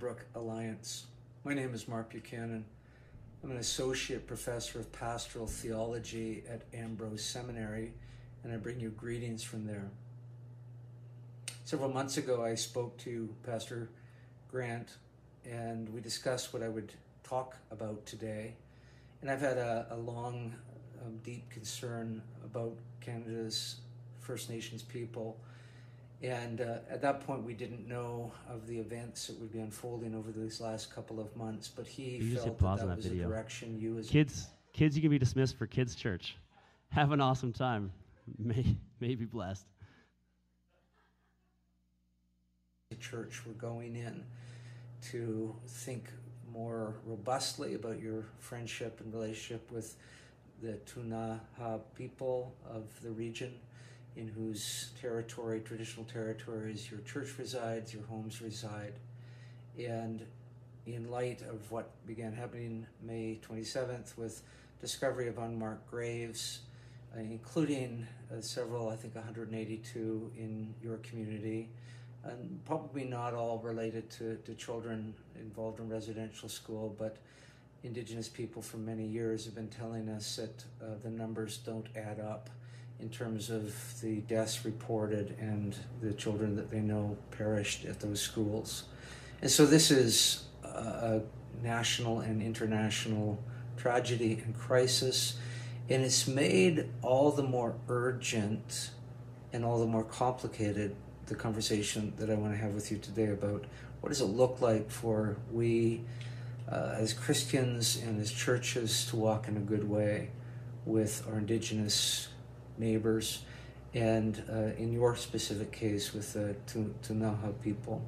Cranbrook Alliance. My name is Mark Buchanan. I'm an associate professor of pastoral theology at Ambrose Seminary, and I bring you greetings from there. Several months ago, I spoke to Pastor Grant, and we discussed what I would talk about today. And I've had a long, deep concern about Canada's First Nations people. And at that point, we didn't know of the events that would be unfolding over these last couple of months. But he felt that was a direction you as kids, you can be dismissed for kids' church. Have an awesome time. May be blessed. The church were going in to think more robustly about your friendship and relationship with the Ktunaxa people of the region, in whose territory, traditional territories, your church resides, your homes reside. And in light of what began happening May 27th with discovery of unmarked graves, including several, I think 182 in your community, and probably not all related to children involved in residential school, but Indigenous people for many years have been telling us that the numbers don't add up in terms of the deaths reported and the children that they know perished at those schools. And so this is a national and international tragedy and crisis, and it's made all the more urgent and all the more complicated the conversation that I want to have with you today about what does it look like for we as Christians and as churches to walk in a good way with our Indigenous neighbors, and in your specific case with the Ktunaxa people.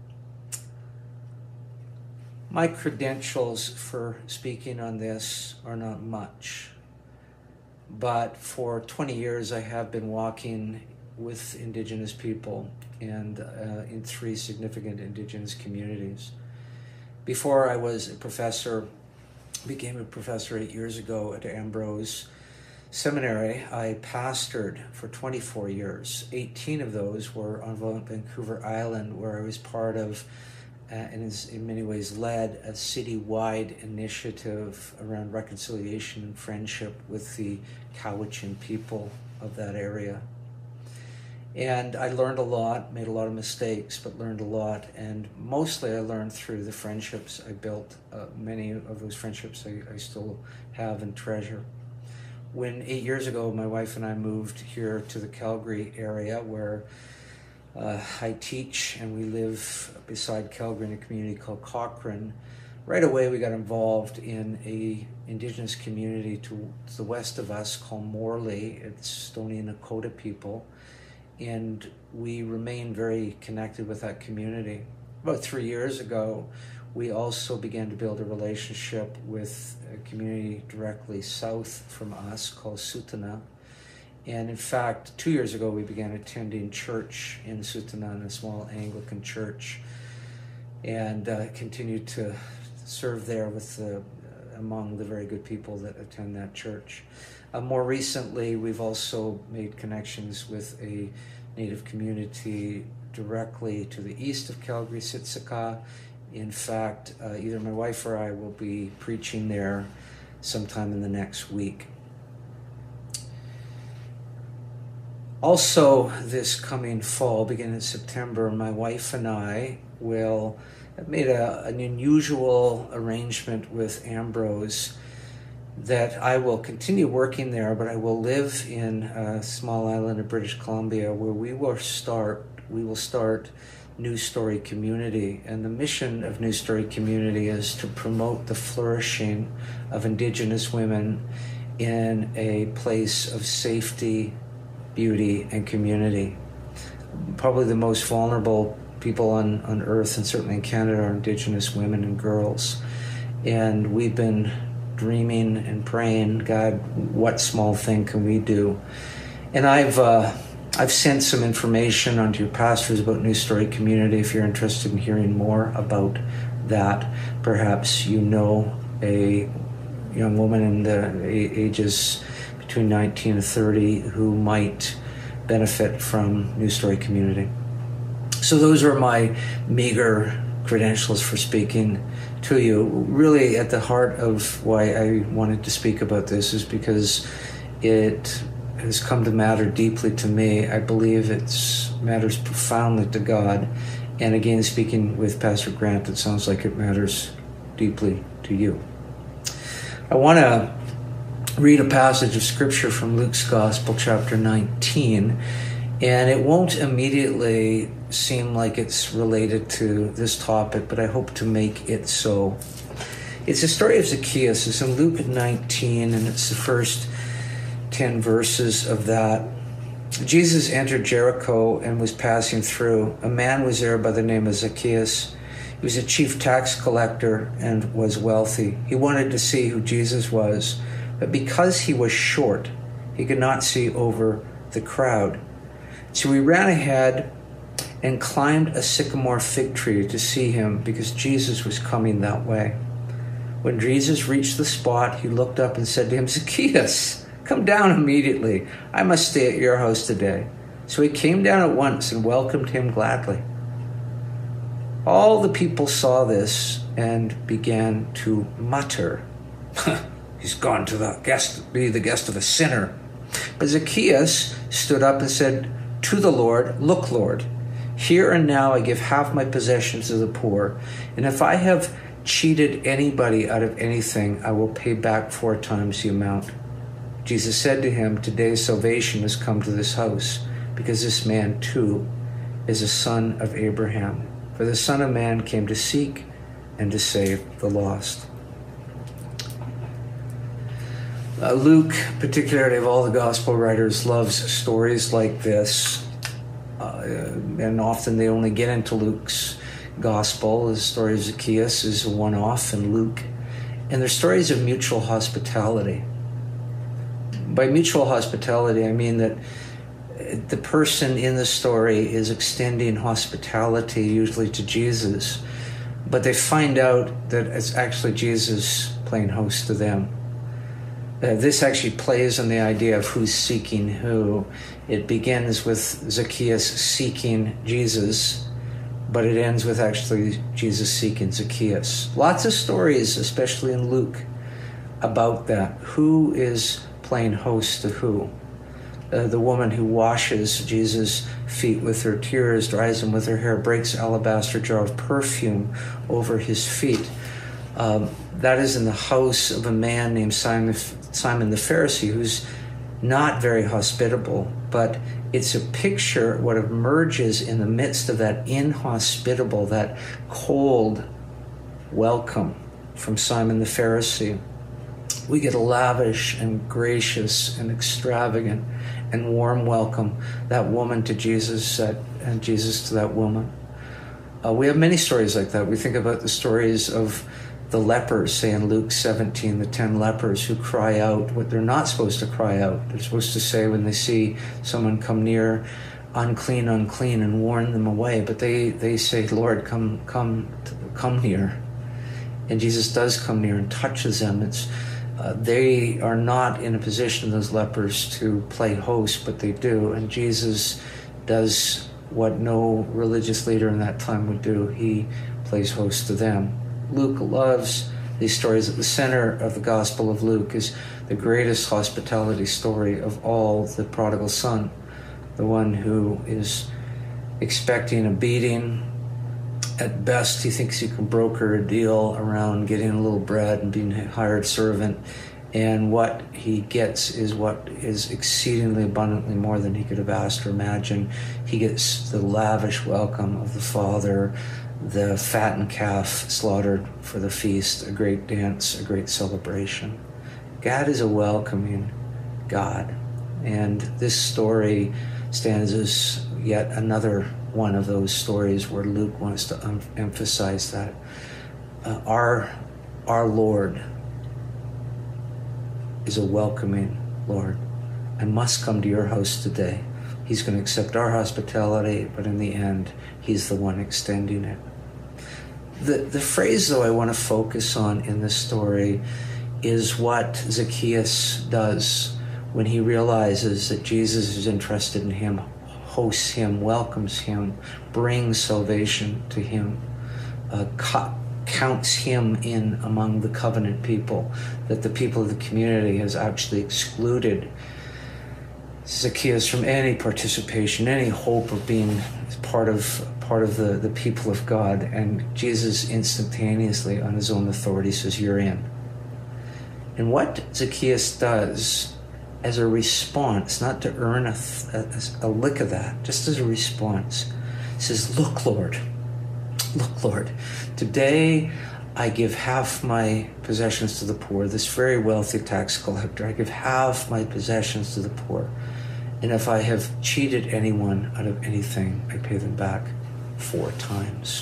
My credentials for speaking on this are not much, but for 20 years I have been walking with Indigenous people and in 3 significant Indigenous communities. Before I was a professor, became a professor 8 years ago at Ambrose Seminary, I pastored for 24 years. 18 of those were on Vancouver Island, where I was part of and is in many ways led a city-wide initiative around reconciliation and friendship with the Cowichan people of that area. And I learned a lot, made a lot of mistakes, but learned a lot. And mostly I learned through the friendships I built. Many of those friendships I still have and treasure. When 8 years ago, my wife and I moved here to the Calgary area where I teach, and we live beside Calgary in a community called Cochrane. Right away, we got involved in a Indigenous community to the west of us called Morley. It's Stoney Nakoda people. And we remain very connected with that community. About 3 years ago, we also began to build a relationship with a community directly south from us called Tsuut'ina. And in fact, 2 years ago, we began attending church in Tsuut'ina, in a small Anglican church, and continued to serve there with among the very good people that attend that church. More recently, we've also made connections with a Native community directly to the east of Calgary, Siksika. In fact, either my wife or I will be preaching there sometime in the next week. Also, this coming fall, beginning in September, my wife and I will have made an unusual arrangement with Ambrose that I will continue working there, but I will live in a small island of British Columbia where we will start New Story Community. And the mission of New Story Community is to promote the flourishing of Indigenous women in a place of safety, beauty, and community. Probably the most vulnerable people on earth, and certainly in Canada, are Indigenous women and girls. And we've been dreaming and praying, God, what small thing can we do? And I've sent some information onto your pastors about New Story Community. If you're interested in hearing more about that, perhaps you know a young woman in the ages between 19 and 30 who might benefit from New Story Community. So those are my meager credentials for speaking to you. Really, at the heart of why I wanted to speak about this is because it has come to matter deeply to me. I believe it matters profoundly to God. And again, speaking with Pastor Grant, it sounds like it matters deeply to you. I want to read a passage of Scripture from Luke's Gospel, chapter 19, and it won't immediately seem like it's related to this topic, but I hope to make it so. It's the story of Zacchaeus. It's in Luke 19, and it's the first 10 verses of that. Jesus entered Jericho and was passing through. A man was there by the name of Zacchaeus. He was a chief tax collector and was wealthy. He wanted to see who Jesus was, but because he was short, he could not see over the crowd. So he ran ahead and climbed a sycamore fig tree to see him because Jesus was coming that way. When Jesus reached the spot, he looked up and said to him, "Zacchaeus, come down immediately. I must stay at your house today." So he came down at once and welcomed him gladly. All the people saw this and began to mutter, "He's gone to be the guest of a sinner." But Zacchaeus stood up and said to the Lord, "Look, Lord, here and now I give half my possessions to the poor, and if I have cheated anybody out of anything, I will pay back 4 times the amount." Jesus said to him, "Today salvation has come to this house, because this man too is a son of Abraham. For the Son of Man came to seek and to save the lost." Luke, particularly of all the gospel writers, loves stories like this. And often they only get into Luke's gospel. The story of Zacchaeus is a one-off in Luke. And they're stories of mutual hospitality. By mutual hospitality, I mean that the person in the story is extending hospitality, usually to Jesus, but they find out that it's actually Jesus playing host to them. This actually plays on the idea of who's seeking who. It begins with Zacchaeus seeking Jesus, but it ends with actually Jesus seeking Zacchaeus. Lots of stories, especially in Luke, about that. Who is playing host to who? The woman who washes Jesus' feet with her tears, dries them with her hair, breaks an alabaster jar of perfume over his feet. That is in the house of a man named Simon the Pharisee, who's not very hospitable, but it's a picture what emerges in the midst of that inhospitable, that cold welcome from Simon the Pharisee. We get a lavish and gracious and extravagant and warm welcome, that woman to Jesus and Jesus to that woman. We have many stories like that. We think about the stories of the lepers, say in Luke 17, the 10 lepers who cry out what they're not supposed to cry out. They're supposed to say when they see someone come near, "Unclean, unclean," and warn them away. But they say, "Lord, come near." And Jesus does come near and touches them. They are not in a position, those lepers, to play host, but they do. And Jesus does what no religious leader in that time would do. He plays host to them. Luke loves these stories. At the center of the Gospel of Luke is the greatest hospitality story of all, the prodigal son, the one who is expecting a beating. At best, he thinks he can broker a deal around getting a little bread and being a hired servant. And what he gets is what is exceedingly abundantly more than he could have asked or imagined. He gets the lavish welcome of the Father, the fattened calf slaughtered for the feast, a great dance, a great celebration. God is a welcoming God. And this story stands as yet another one of those stories where Luke wants to emphasize that our Lord is a welcoming Lord. "I must come to your house today." He's going to accept our hospitality, but in the end, he's the one extending it. The phrase, though, I want to focus on in this story is what Zacchaeus does when he realizes that Jesus is interested in him, hosts him, welcomes him, brings salvation to him. counts him in among the covenant people, that the people of the community has actually excluded Zacchaeus from any participation, any hope of being part of the people of God. And Jesus instantaneously, on his own authority, says, "You're in." And what Zacchaeus does as a response, not to earn a lick of that, just as a response, says, "Look, Lord, today I give half my possessions to the poor." This very wealthy tax collector, I give half my possessions to the poor. And if I have cheated anyone out of anything, I pay them back 4 times.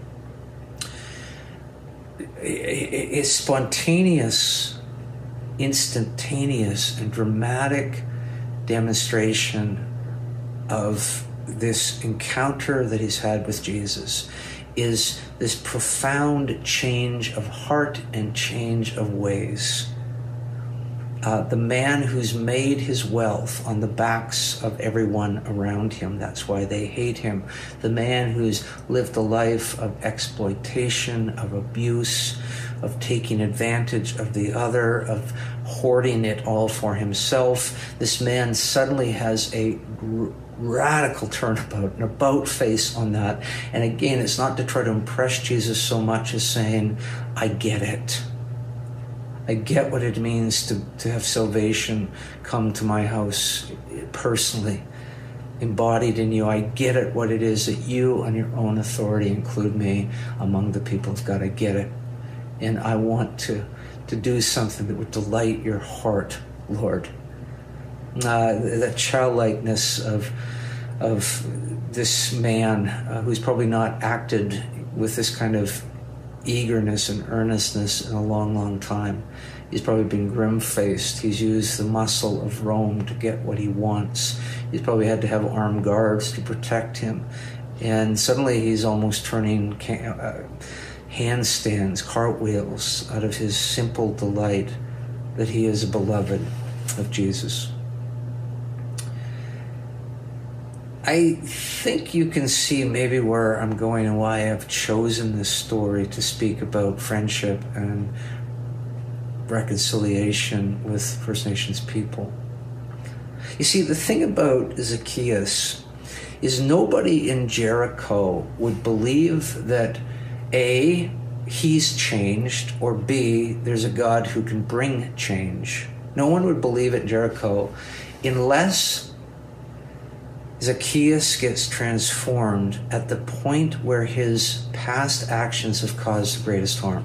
A spontaneous, instantaneous, and dramatic demonstration of this encounter that he's had with Jesus is this profound change of heart and change of ways. The man who's made his wealth on the backs of everyone around him, that's why they hate him. The man who's lived a life of exploitation, of abuse, of taking advantage of the other, of hoarding it all for himself. This man suddenly has a radical turnabout, an about face on that. And again, it's not to try to impress Jesus so much as saying, I get it. I get what it means to have salvation come to my house personally, embodied in you. I get it, what it is that you on your own authority include me among the people of God. I get it. And I want to do something that would delight your heart, Lord. That childlikeness of this man who's probably not acted with this kind of eagerness and earnestness in a long, long time. He's probably been grim-faced. He's used the muscle of Rome to get what he wants. He's probably had to have armed guards to protect him. And suddenly he's almost turning handstands, cartwheels out of his simple delight that he is a beloved of Jesus. I think you can see maybe where I'm going and why I've chosen this story to speak about friendship and reconciliation with First Nations people. You see, the thing about Zacchaeus is nobody in Jericho would believe that A, he's changed, or B, there's a God who can bring change. No one would believe it in Jericho unless Zacchaeus gets transformed at the point where his past actions have caused the greatest harm.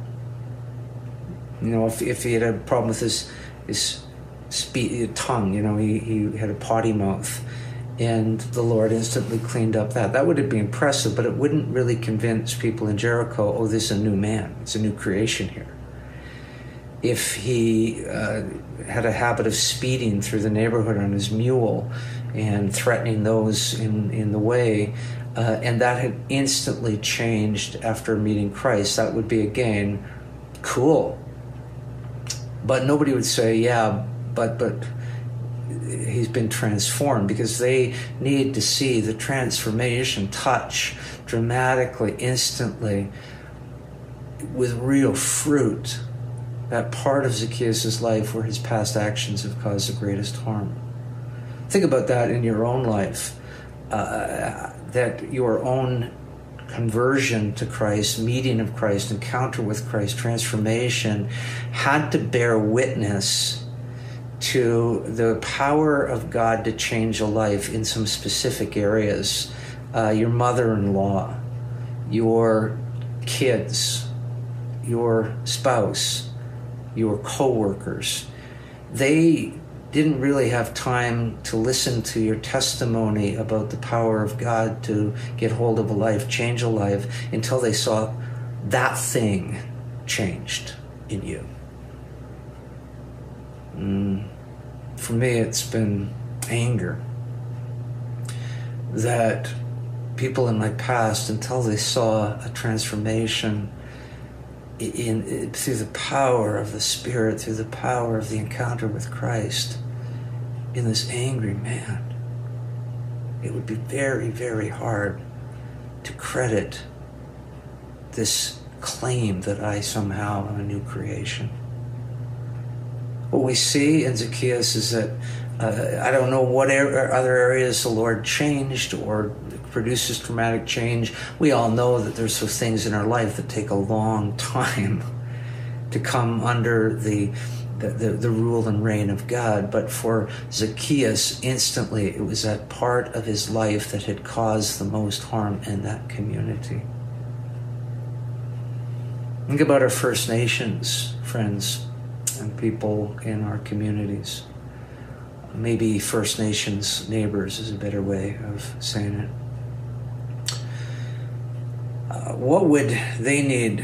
You know, if he had a problem with his tongue, you know, he had a potty mouth, and the Lord instantly cleaned up that would be impressive, but it wouldn't really convince people in Jericho, oh, this is a new man, it's a new creation here. If he had a habit of speeding through the neighborhood on his mule and threatening those in the way, and that had instantly changed after meeting Christ, that would be, again, cool. But nobody would say, yeah, but he's been transformed, because they need to see the transformation touch dramatically, instantly, with real fruit, that part of Zacchaeus' life where his past actions have caused the greatest harm. Think about that in your own life, that your own conversion to Christ, meeting of Christ, encounter with Christ, transformation, had to bear witness to the power of God to change a life in some specific areas. Your mother-in-law, your kids, your spouse, your co-workers. They didn't really have time to listen to your testimony about the power of God to get hold of a life, change a life, until they saw that thing changed in you. For me, it's been anger. That people in my past, until they saw a transformation through the power of the Spirit, through the power of the encounter with Christ, in this angry man, it would be very, very hard to credit this claim that I somehow am a new creation. What we see in Zacchaeus is that I don't know what other areas the Lord changed or produces dramatic change. We all know that there's those things in our life that take a long time to come under the rule and reign of God. But for Zacchaeus, instantly, it was that part of his life that had caused the most harm in that community. Think about our First Nations friends and people in our communities. Maybe First Nations neighbors is a better way of saying it. What would they need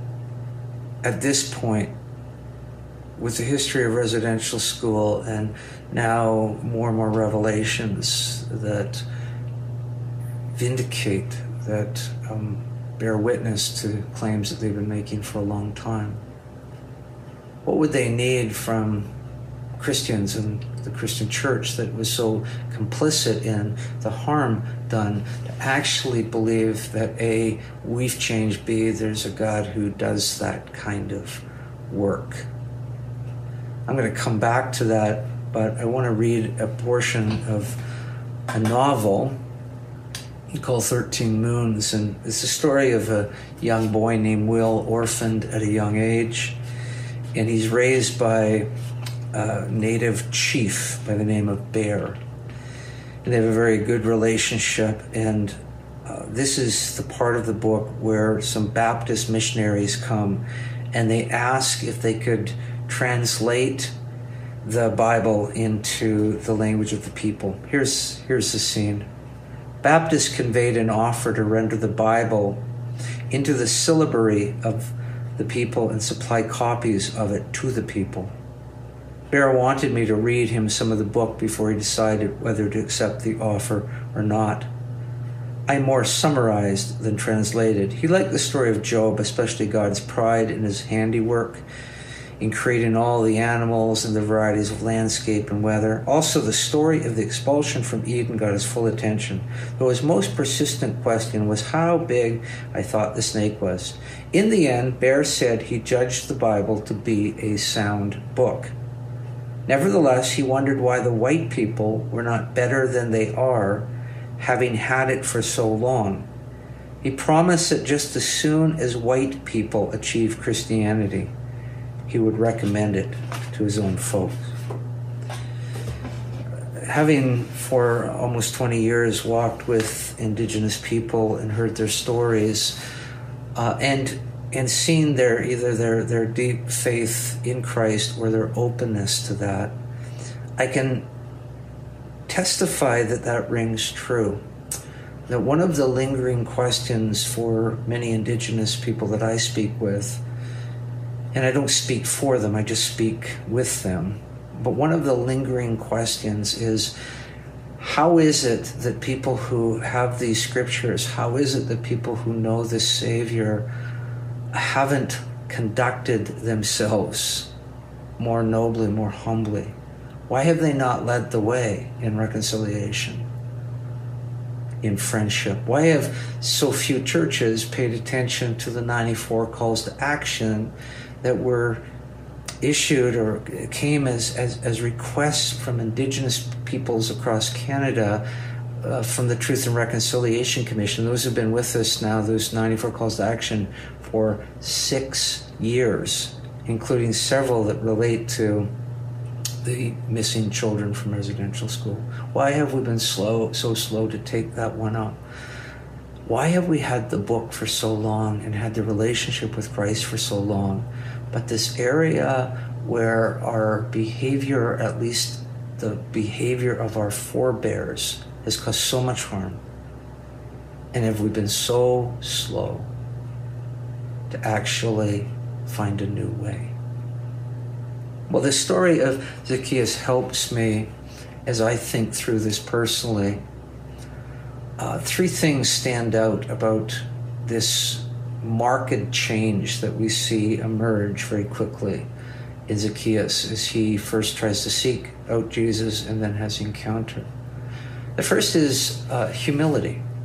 at this point, with the history of residential school and now more and more revelations that vindicate, that bear witness to claims that they've been making for a long time? What would they need from Christians and the Christian church that was so complicit in the harm done to actually believe that A, we've changed, B, there's a God who does that kind of work? I'm going to come back to that, but I want to read a portion of a novel called 13 Moons, and it's the story of a young boy named Will, orphaned at a young age, and he's raised by a native chief by the name of Bear. And they have a very good relationship, and this is the part of the book where some Baptist missionaries come and they ask if they could translate the Bible into the language of the people. Here's the scene. Baptists conveyed an offer to render the Bible into the syllabary of the people and supply copies of it to the people. Bear wanted me to read him some of the book before he decided whether to accept the offer or not. I more summarized than translated. He liked the story of Job, especially God's pride in his handiwork in creating all the animals and the varieties of landscape and weather. Also, the story of the expulsion from Eden got his full attention, though his most persistent question was how big I thought the snake was. In the end, Bear said he judged the Bible to be a sound book. Nevertheless, he wondered why the white people were not better than they are, having had it for so long. He promised that just as soon as white people achieve Christianity, he would recommend it to his own folks. Having for almost 20 years walked with Indigenous people and heard their stories, and seen either their deep faith in Christ or their openness to that, I can testify that rings true. That one of the lingering questions for many Indigenous people that I speak with, and I don't speak for them, I just speak with them, but one of the lingering questions is, how is it that people who have these scriptures, how is it that people who know this Savior haven't conducted themselves more nobly, more humbly? Why have they not led the way in reconciliation, in friendship? Why have so few churches paid attention to the 94 calls to action that were issued or came as requests from Indigenous peoples across Canada from the Truth and Reconciliation Commission? Those have been with us now, those 94 calls to action, for 6 years, including several that relate to the missing children from residential school. Why have we been so slow to take that one up? Why have we had the book for so long and had the relationship with Christ for so long, but this area where our behavior, at least the behavior of our forebears, has caused so much harm? And have we been so slow to actually find a new way? Well, the story of Zacchaeus helps me as I think through this personally. 3 things stand out about this marked change that we see emerge very quickly in Zacchaeus as he first tries to seek out Jesus and then has the encounter. The first is humility.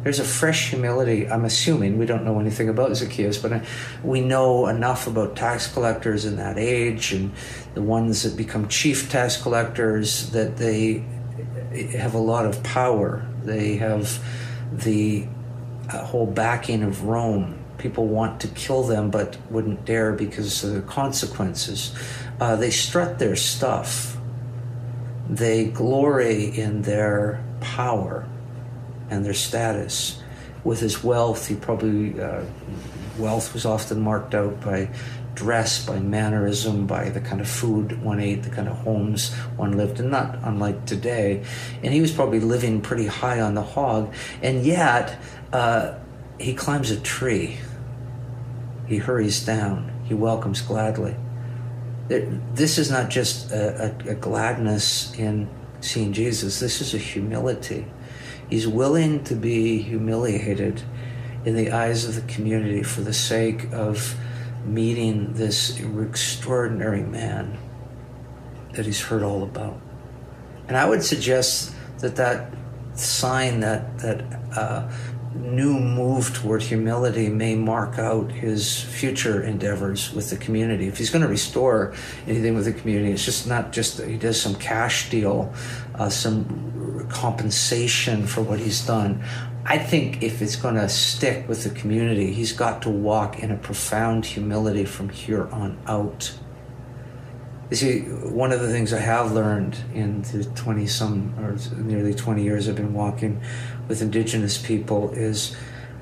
There's a fresh humility. I'm assuming, we don't know anything about Zacchaeus, but we know enough about tax collectors in that age and the ones that become chief tax collectors that they have a lot of power. They have the whole backing of Rome. People want to kill them but wouldn't dare because of the consequences. They strut their stuff. They glory in their power and their status. With his wealth, he probably, wealth was often marked out by dress, by mannerism, by the kind of food one ate, the kind of homes one lived in, not unlike today. And he was probably living pretty high on the hog, and yet he climbs a tree. He hurries down. He welcomes gladly. This is not just a gladness in seeing Jesus. This is a humility. He's willing to be humiliated in the eyes of the community for the sake of meeting this extraordinary man that he's heard all about. And I would suggest that sign, that new move toward humility may mark out his future endeavors with the community. If he's going to restore anything with the community, it's just not just that he does some cash deal, some compensation for what he's done. I think if it's going to stick with the community, he's got to walk in a profound humility from here on out. You see, one of the things I have learned in the 20-some or nearly 20 years I've been walking with Indigenous people is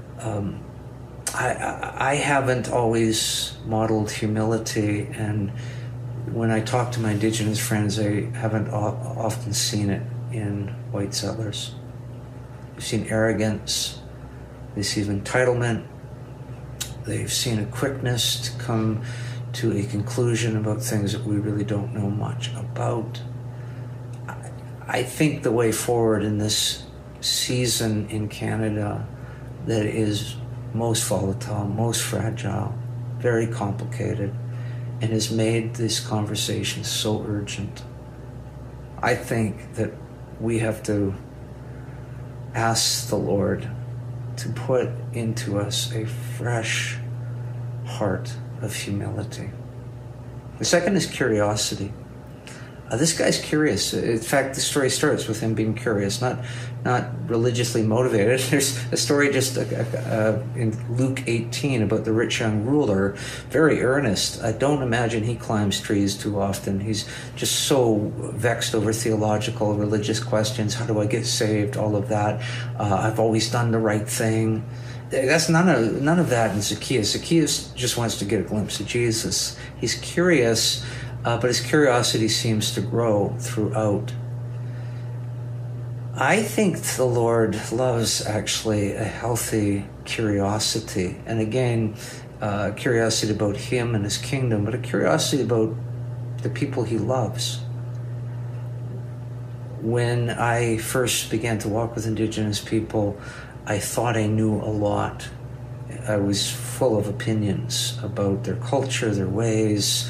I haven't always modeled humility, and when I talk to my Indigenous friends, I haven't often seen it in white settlers. They've seen arrogance, they've seen entitlement, they've seen a quickness to come to a conclusion about things that we really don't know much about. I think the way forward in this season in Canada that is most volatile, most fragile, very complicated, and has made this conversation so urgent, I think that we have to ask the Lord to put into us a fresh heart of humility. The second is curiosity. This guy's curious. In fact, the story starts with him being curious, not religiously motivated. There's a story just in Luke 18 about the rich young ruler, very earnest. I don't imagine he climbs trees too often. He's just so vexed over theological, religious questions. How do I get saved? All of that. I've always done the right thing. That's none of that in Zacchaeus. Zacchaeus just wants to get a glimpse of Jesus. He's curious, but his curiosity seems to grow throughout. I think the Lord loves actually a healthy curiosity. And again, curiosity about him and his kingdom, but a curiosity about the people he loves. When I first began to walk with Indigenous people, I thought I knew a lot. I was full of opinions about their culture, their ways,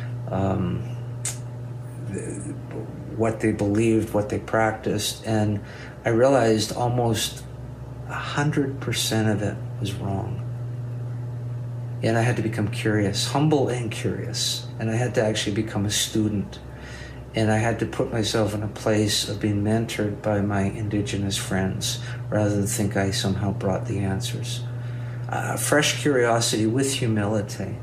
what they believed, what they practiced, and I realized almost 100% of it was wrong. And I had to become curious, humble and curious, and I had to actually become a student. And I had to put myself in a place of being mentored by my Indigenous friends rather than think I somehow brought the answers. Fresh curiosity with humility.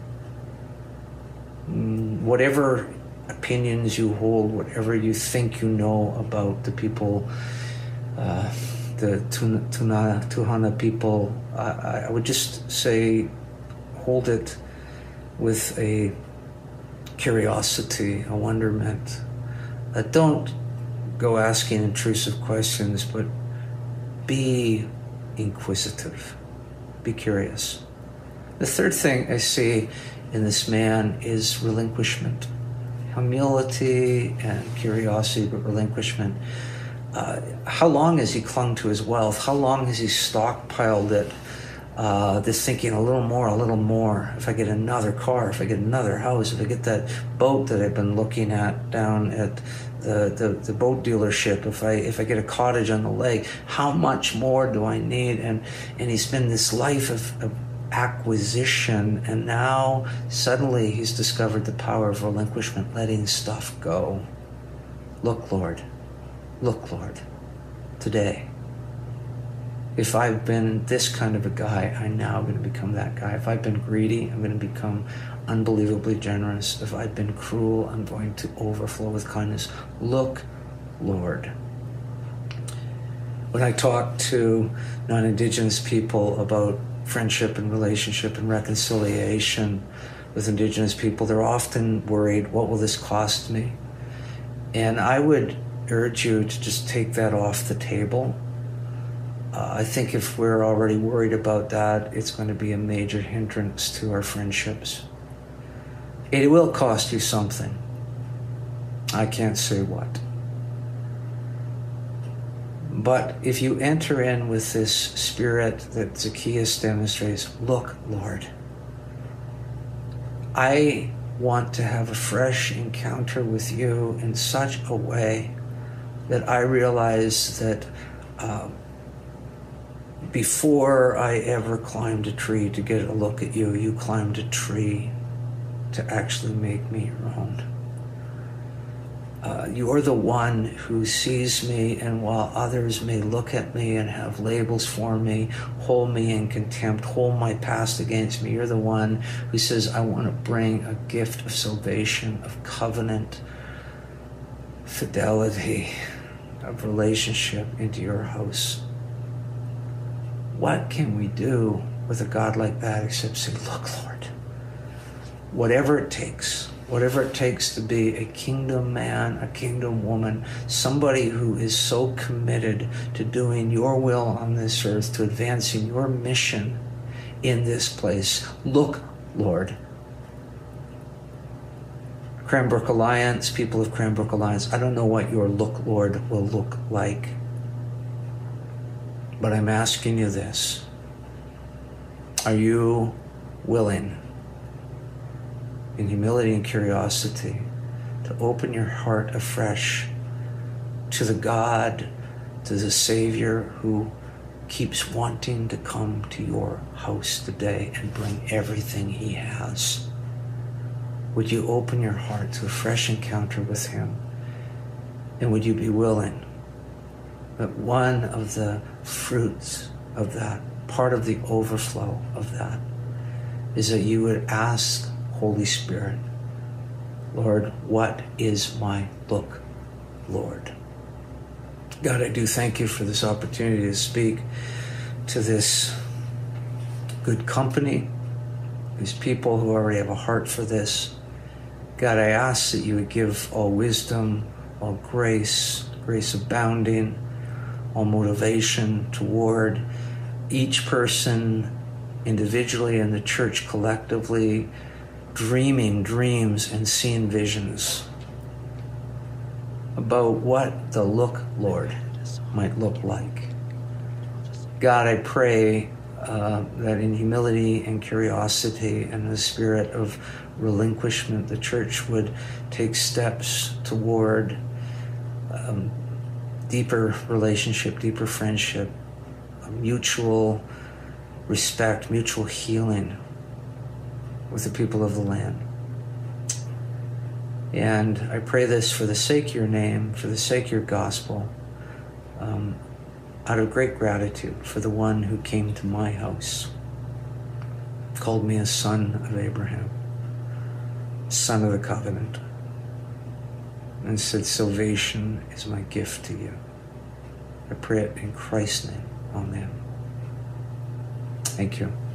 Whatever opinions you hold, whatever you think you know about the people, the Tuhana people, I would just say hold it with a curiosity, a wonderment. Don't go asking intrusive questions, but be inquisitive. Be curious. The third thing I see in this man is relinquishment. Humility and curiosity, but relinquishment. How long has he clung to his wealth? How long has he stockpiled it? this thinking a little more, if I get another car, if I get another house, if I get that boat that I've been looking at down at the boat dealership, if I get a cottage on the lake, how much more do I need? And he's been this life of acquisition, and now suddenly he's discovered the power of relinquishment, letting stuff go. Look, Lord, today. If I've been this kind of a guy, I'm now going to become that guy. If I've been greedy, I'm going to become unbelievably generous. If I've been cruel, I'm going to overflow with kindness. Look, Lord. When I talk to non-Indigenous people about friendship and relationship and reconciliation with Indigenous people, they're often worried, what will this cost me? And I would urge you to just take that off the table. I think if we're already worried about that, it's going to be a major hindrance to our friendships. It will cost you something. I can't say what. But if you enter in with this spirit that Zacchaeus demonstrates, look, Lord, I want to have a fresh encounter with you in such a way that I realize that before I ever climbed a tree to get a look at you, you climbed a tree to actually make me your own. You're the one who sees me, and while others may look at me and have labels for me, hold me in contempt, hold my past against me, you're the one who says, I want to bring a gift of salvation, of covenant, fidelity, of relationship into your house. What can we do with a God like that except say, look, Lord, whatever it takes to be a kingdom man, a kingdom woman, somebody who is so committed to doing your will on this earth, to advancing your mission in this place. Look, Lord. Cranbrook Alliance, people of Cranbrook Alliance, I don't know what your look, Lord, will look like. But I'm asking you this. Are you willing, in humility and curiosity, to open your heart afresh to the God, to the Savior who keeps wanting to come to your house today and bring everything he has? Would you open your heart to a fresh encounter with him? And would you be willing that one of the fruits of that, part of the overflow of that, is that you would ask Holy Spirit, Lord, what is my look, Lord? God, I do thank you for this opportunity to speak to this good company, these people who already have a heart for this. God, I ask that you would give all wisdom, all grace, grace abounding, all motivation toward each person individually and the church collectively, dreaming dreams and seeing visions about what the look, Lord, might look like. God, I pray that in humility and curiosity and the spirit of relinquishment, the church would take steps toward deeper relationship, deeper friendship, mutual respect, mutual healing with the people of the land. And I pray this for the sake of your name, for the sake of your gospel, out of great gratitude for the one who came to my house, called me a son of Abraham, son of the covenant, and said, salvation is my gift to you. I pray it in Christ's name. Amen. Thank you.